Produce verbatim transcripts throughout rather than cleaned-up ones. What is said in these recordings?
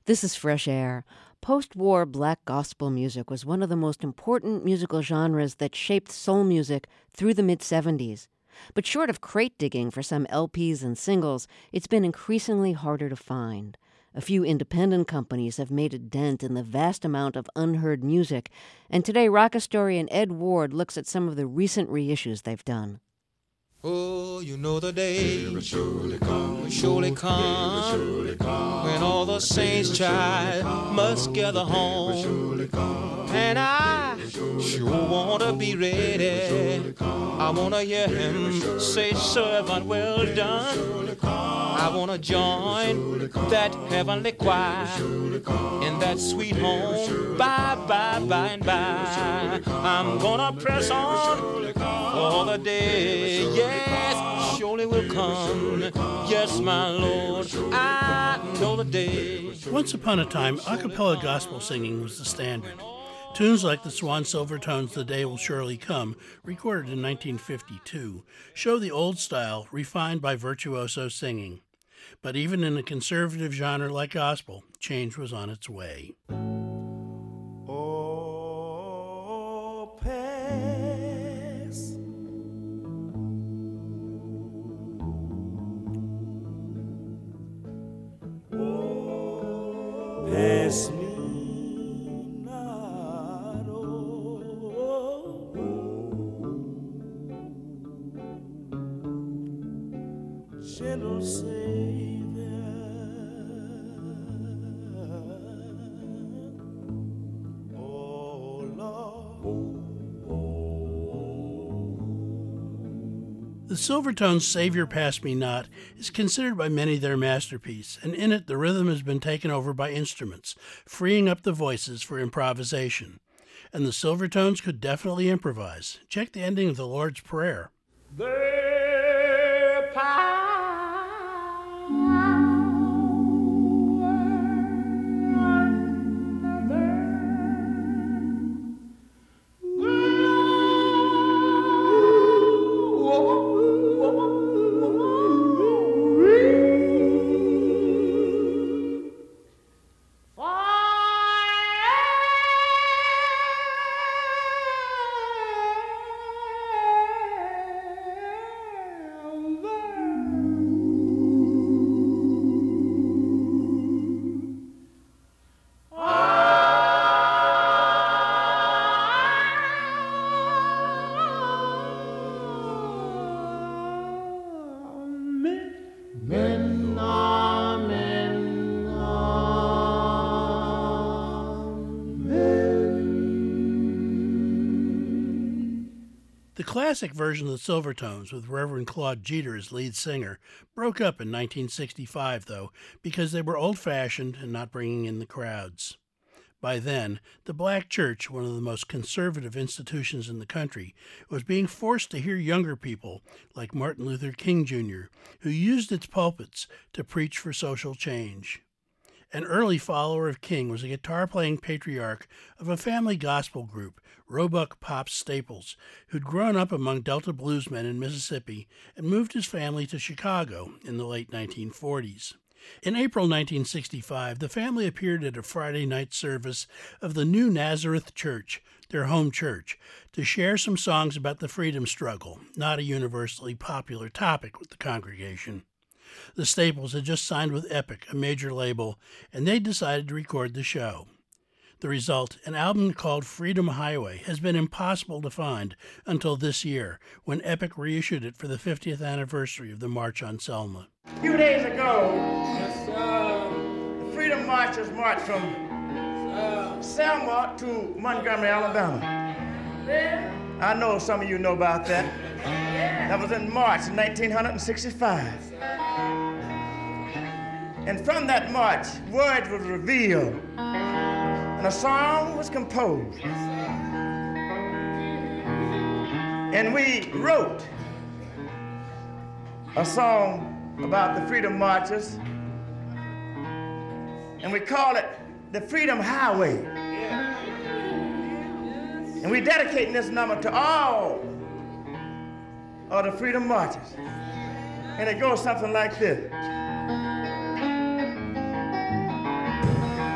This is Fresh Air. Post-war black gospel music was one of the most important musical genres that shaped soul music through the mid-seventies. But short of crate digging for some L Ps and singles, it's been increasingly harder to find. A few independent companies have made a dent in the vast amount of unheard music, and today rock historian Ed Ward looks at some of the recent reissues they've done. Oh, you know the day will surely come, will surely come, surely come, when all the saints child must gather home, and I sure want to be ready. I want to hear him say, servant well done. I want to join that heavenly choir in that sweet home, bye, bye, by and by. I'm gonna press on for the day, yes, surely will come. Yes, my Lord, I know the day. Once upon a time, a cappella gospel singing was the standard. Tunes like the Swan Silvertones' The Day Will Surely Come, recorded in nineteen fifty-two, show the old style refined by virtuoso singing. But even in a conservative genre like gospel, change was on its way. Oh, pass. Oh, pass me. Gentle Savior, oh Lord. The Silvertones' Savior Pass Me Not is considered by many their masterpiece, and in it the rhythm has been taken over by instruments, freeing up the voices for improvisation. And the Silvertones could definitely improvise. Check the ending of the Lord's Prayer. Their power The classic version of the Silvertones, with Reverend Claude Jeter as lead singer, broke up in nineteen sixty-five, though, because they were old-fashioned and not bringing in the crowds. By then, the Black Church, one of the most conservative institutions in the country, was being forced to hear younger people, like Martin Luther King Junior, who used its pulpits to preach for social change. An early follower of King was a guitar-playing patriarch of a family gospel group, Roebuck Pops Staples, who'd grown up among Delta bluesmen in Mississippi and moved his family to Chicago in the late nineteen forties. In April nineteen sixty-five, the family appeared at a Friday night service of the New Nazareth Church, their home church, to share some songs about the freedom struggle, not a universally popular topic with the congregation. The Staples had just signed with Epic, a major label, and they decided to record the show. The result, an album called Freedom Highway, has been impossible to find until this year, when Epic reissued it for the fiftieth anniversary of the March on Selma. A few days ago, the Freedom Marchers marched from Selma to Montgomery, Alabama. I know some of you know about that. That was in March nineteen sixty-five. And from that march, words were revealed, and a song was composed. And we wrote a song about the Freedom Marchers, and we call it the Freedom Highway. And we're dedicating this number to all of the Freedom Marchers. And it goes something like this.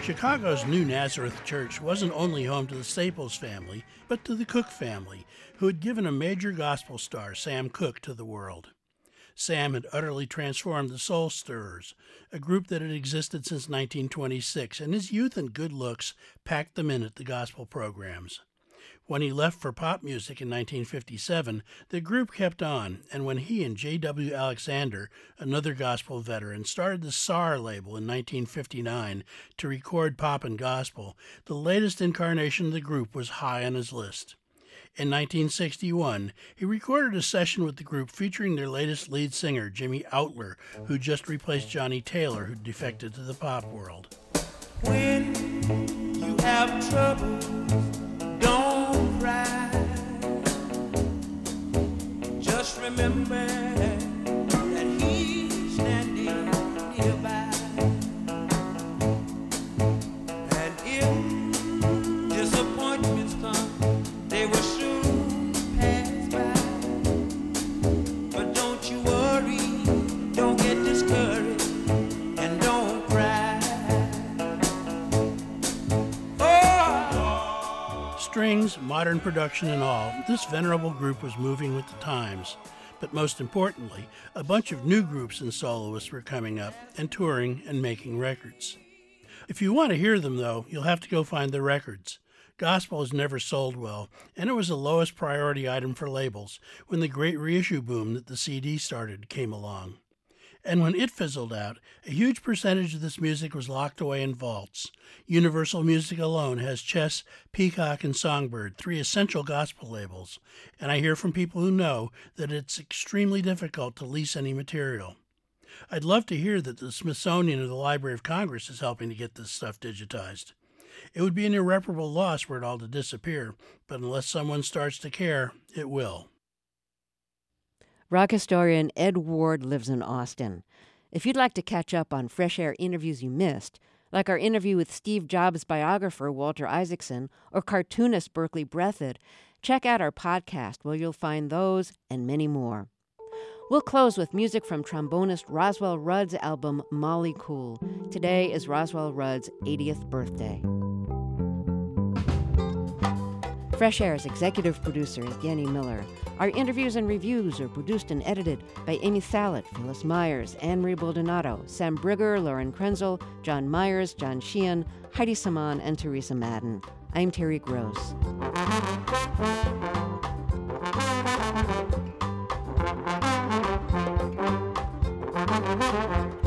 Chicago's New Nazareth Church wasn't only home to the Staples family, but to the Cooke family, who had given a major gospel star, Sam Cooke, to the world. Sam had utterly transformed the Soul Stirrers, a group that had existed since nineteen twenty-six, and his youth and good looks packed them in at the gospel programs. When he left for pop music in nineteen fifty-seven, the group kept on, and when he and J W Alexander, another gospel veteran, started the S A R label in nineteen fifty-nine to record pop and gospel, the latest incarnation of the group was high on his list. In nineteen sixty-one, he recorded a session with the group featuring their latest lead singer, Jimmy Outler, who just replaced Johnny Taylor, who defected to the pop world. When you have trouble, don't cry. Just remember that he's standing nearby. And if disappointments come, they will soon pass by. But don't you worry, don't get discouraged, and don't cry. Strings, modern production and all, this venerable group was moving with the times. But most importantly, a bunch of new groups and soloists were coming up and touring and making records. If you want to hear them, though, you'll have to go find the records. Gospel has never sold well, and it was the lowest priority item for labels when the great reissue boom that the C D started came along. And when it fizzled out, a huge percentage of this music was locked away in vaults. Universal Music alone has Chess, Peacock, and Songbird, three essential gospel labels, and I hear from people who know that it's extremely difficult to lease any material. I'd love to hear that the Smithsonian or the Library of Congress is helping to get this stuff digitized. It would be an irreparable loss were it all to disappear, but unless someone starts to care, it will. Rock historian Ed Ward lives in Austin. If you'd like to catch up on Fresh Air interviews you missed, like our interview with Steve Jobs biographer Walter Isaacson or cartoonist Berkeley Breathitt, check out our podcast where you'll find those and many more. We'll close with music from trombonist Roswell Rudd's album Molly Cool. Today is Roswell Rudd's eightieth birthday. Fresh Air's executive producer is Danny Miller. Our interviews and reviews are produced and edited by Amy Salet, Phyllis Myers, Anne-Marie Baldonado, Sam Brigger, Lauren Krenzel, John Myers, John Sheehan, Heidi Saman, and Teresa Madden. I'm Terry Gross. Thank you.